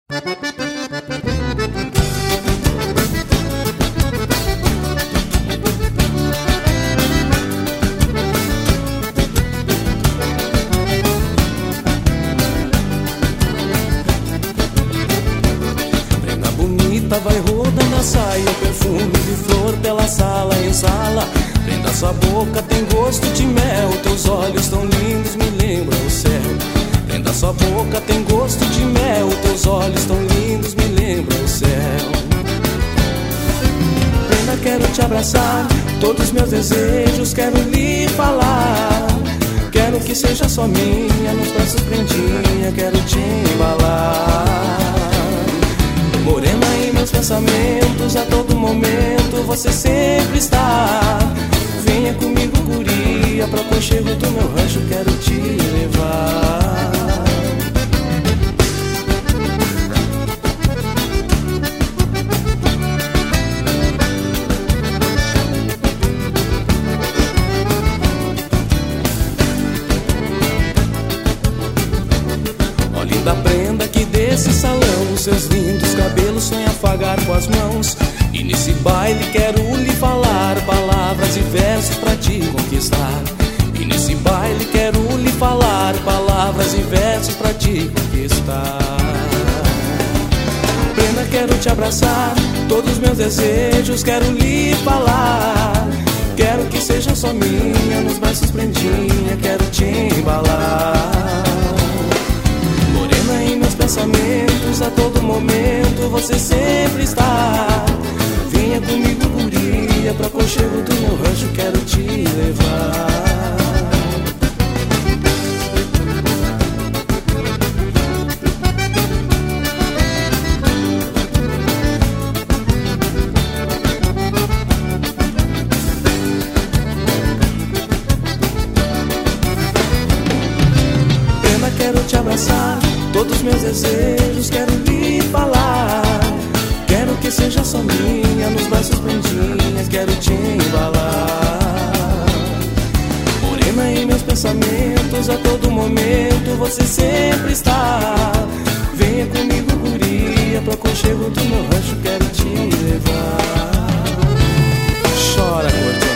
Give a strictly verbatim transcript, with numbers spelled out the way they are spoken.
Vai rodando a saia, perfume de flor pela sala em sala. Prenda sua boca, tem gosto de mel. Teus olhos tão lindos me lembram o céu. Prenda sua boca, tem gosto de mel. Teus olhos tão lindos me lembram o céu. Prenda, quero te abraçar, todos meus desejos quero lhe falar. Quero que seja só minha, nos braços prendinha, quero te embalar. Morena, em meus pensamentos, a todo momento você sempre está. Venha comigo, guria, pro aconchego do meu rancho, quero te levar. Ó, linda prenda que desse salão, seus lindos cabelos sonha afagar com as mãos. E nesse baile quero lhe falar palavras e versos pra te conquistar. E nesse baile quero lhe falar palavras e versos pra te conquistar. Prenda, quero te abraçar, todos meus desejos quero lhe falar. Quero que seja só minha, nos braços prendinha, quero te embalar. Morena, em meus pensamentos, a todo momento você sempre está. Venha comigo, guria, pro aconchego do meu rancho, quero te levar. Pena, quero te abraçar, todos meus desejos quero lhe falar. Quero que seja só minha, nos braços prendinhas, quero te embalar. Morena, em meus pensamentos, a todo momento você sempre está. Venha comigo, guria, pro aconchego do meu rancho, quero te levar. Chora, amor.